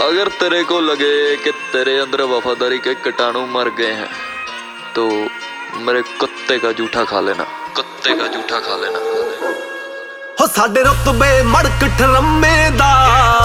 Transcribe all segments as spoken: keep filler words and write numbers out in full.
अगर तेरे को लगे कि तेरे अंदर वफादारी के कीटाणु मर गए हैं तो मेरे कुत्ते का जूठा खा लेना, कुत्ते का जूठा खा लेना। हो साडे रुतबे मड़क ठरम्मे दा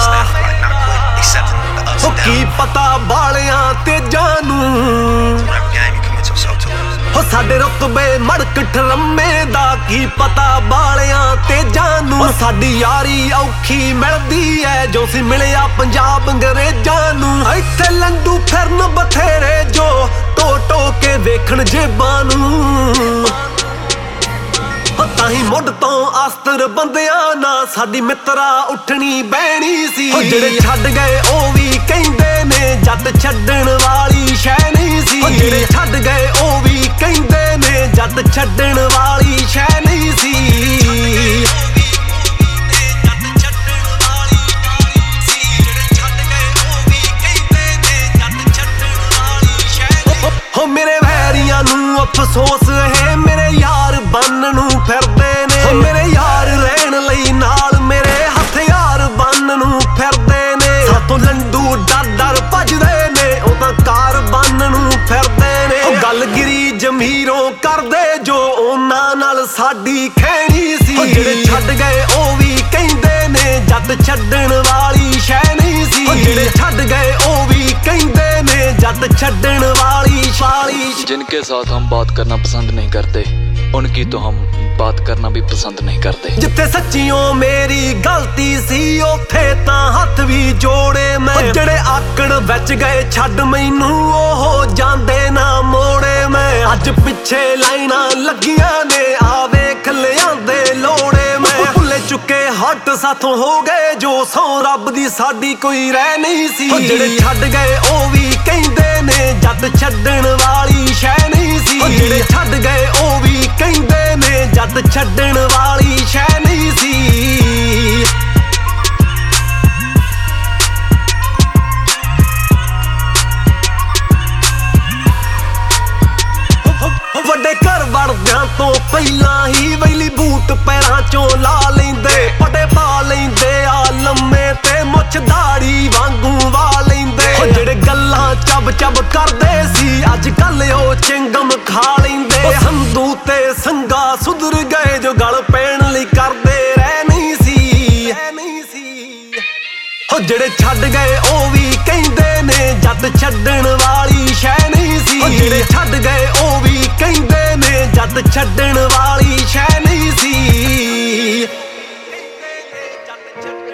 हो की पता बालियां तेजां नूं। हो साडे रुतबे मड़क ठरम्मे दा की पता बालियां तेजां नूं। साडी यारी औखी मिलदी ऐ जो सी मिलिया पंजाब अंग्रेजां नूं। इत्थे लंडू फिरन बथेरे जो टो टो के वेखण जेबां नूं। ताही मुੱਢ ਤੋਂ ਆਸਤਰ ਬੰਦਿਆਂ ਨਾ ਸਾਡੀ ਮਿੱਤਰਾ ਉੱਠਣੀ ਬਹਿਣੀ ਸੀ। ਜਿਹੜੇ ਛੱਡ ਗਏ ਉਹ ਵੀ ਕਹਿੰਦੇ ਨੇ ਜੱਟ ਛੱਡਣ ਵਾਲੀ ਸ਼ੈ ਨਹੀਂ ਸੀ। ਜਿਹੜੇ ਛੱਡ ਗਏ ਉਹ ਵੀ ਕਹਿੰਦੇ ਨੇ ਜੱਟ ਛੱਡਣ ਵਾਲੀ ਸ਼ੈ ਨਹੀਂ ਸੀ। ਹੋ ਮੇਰੇ ਵੈਰੀਆਂ ਨੂੰ ਅਫਸੋਸ ਹੈ ਮੇਰੇ ਯਾਰ ਬੰਨ ਨੂੰ ਫਿਰਦੇ ਨੇ। ਹੋ ਮੇਰੇ ਯਾਰ ਰਹਿਣ ਲਈ ਨਾਲ ਮੇਰੇ ਹਥਿਆਰ ਬੰਨ ਨੂੰ ਫਿਰਦੇ ਨੇ। ਸਾਤੋਂ ਲੰਡੂ ਡਰ ਡਰ ਭੱਜਦੇ ਨੇ ਉਹ ਤਾਂ ਕਾਰ ਬੰਨ ਨੂੰ ਫਿਰਦੇ ਨੇ। ਉਹ ਗੱਲਗਿਰੀ ਜ਼ਮੀਰੋਂ ਕਰਦੇ ਜੋ ਉਹਨਾਂ ਨਾਲ ਸਾਡੀ ਖੈਣੀ ਸੀ। ਜਿਹੜੇ ਛੱਡ ਗਏ ਉਹ ਵੀ ਕਹਿੰਦੇ ਨੇ ਜੱਟ ਛੱਡਣ ਵਾਲੀ ਸ਼ੈ ਨਹੀਂ ਸੀ। ਜਿਹੜੇ ਛੱਡ ਗਏ ਉਹ ਵੀ ਕਹਿੰਦੇ ਨੇ ਜੱਟ ਛੱਡਣ ਵਾਲੀ ਸ਼ਾਲੀ। जिनके साथ हम बात करना पसंद नहीं करते उनकी तो हम बात करना भी पसंद नहीं करते। जिथे सच्चियों मेरी गलती सी उथे तां हथ भी जोड़े मैं। ਜਿਹੜੇ ਆਕੜ ਵਿੱਚ ਗਏ ਛੱਡ ਮੈਨੂੰ ਉਹ ਜਾਂਦੇ ਨਾ ਮੋੜੇ ਮੈਂ। ਅੱਜ ਪਿੱਛੇ ਲਾਈਨਾਂ ਲੱਗੀਆਂ ਨੇ ਆ ਵੇਖ ਲਿਆਂਦੇ ਲੋੜੇ ਮੈਂ। ਭੁੱਲੇ ਚੁੱਕੇ ਹੱਟ ਸਾਥੋਂ ਹੋ ਗਏ ਜੋ ਸੌ ਰੱਬ ਦੀ ਸਾਡੀ ਕੋਈ ਰਹਿ ਨਹੀਂ ਸੀ। ਜਿਹੜੇ ਛੱਡ ਗਏ ਉਹ ਵੀ ਕਹਿੰਦੇ ਨੇ ਜੱਟ ਛੱਡਣ ਵਾਲੀ ਸ਼ੈ ਨਹੀਂ ਸੀ। ਜਿਹੜੇ ਛੱਡ ਗਏ ਉਹ ਵੀ ਕਹਿੰਦੇ ਨੇ ਜੱਟ ਛੱਡਣ ਵਾਲੀ ਸ਼ੈ ਨਹੀਂ ਸੀ। ਵੱਡੇ ਘਰ ਵੜਦਿਆਂ ਤੋਂ ਪਹਿਲਾਂ ਹੀ ਵੈਲੀ ਬੂਟ ਪੈਰਾਂ ਚੋਂ ਲਾ ਲੈਂਦੇ। ਪਟੇ ਪਾ ਲੈਂਦੇ ਆ ਲੰਮੇ ਤੇ ਮੁੱਛ ਦਾੜੀ ਵਾਂਗੂ ਵਾ ਲੈਂਦੇ। ਜਿਹੜੇ ਗੱਲਾਂ ਚੱਬ ਚੱਬ ਕਰਦੇ ਸੀ ਅੱਜ ਕੱਲ ਉਹ ਚਿੰਗਮ ਖਾ ਲੈਂਦੇ। ਸੰਧੂ ਤੇ ਸੰਗਾ ਸੁਧਰ ਗਏ ਜੋ ਗਲ ਪੈਣ ਲਈ ਕਰਦੇ ਰਹਿ ਨਹੀਂ ਸੀ। ਹੋ ਜਿਹੜੇ ਛੱਡ ਗਏ ਉਹ ਵੀ ਕਹਿੰਦੇ ਨੇ ਜੱਟ ਛੱਡਣ ਵਾਲੀ ਸ਼ੈ ਨਹੀਂ ਸੀ। ਜਿਹੜੇ ਛੱਡ ਗਏ ਉਹ ਵੀ ਕਹਿੰਦੇ ਨੇ ਜੱਟ ਛੱਡਣ ਵਾਲੀ ਸ਼ੈ ਨਹੀਂ ਸੀ।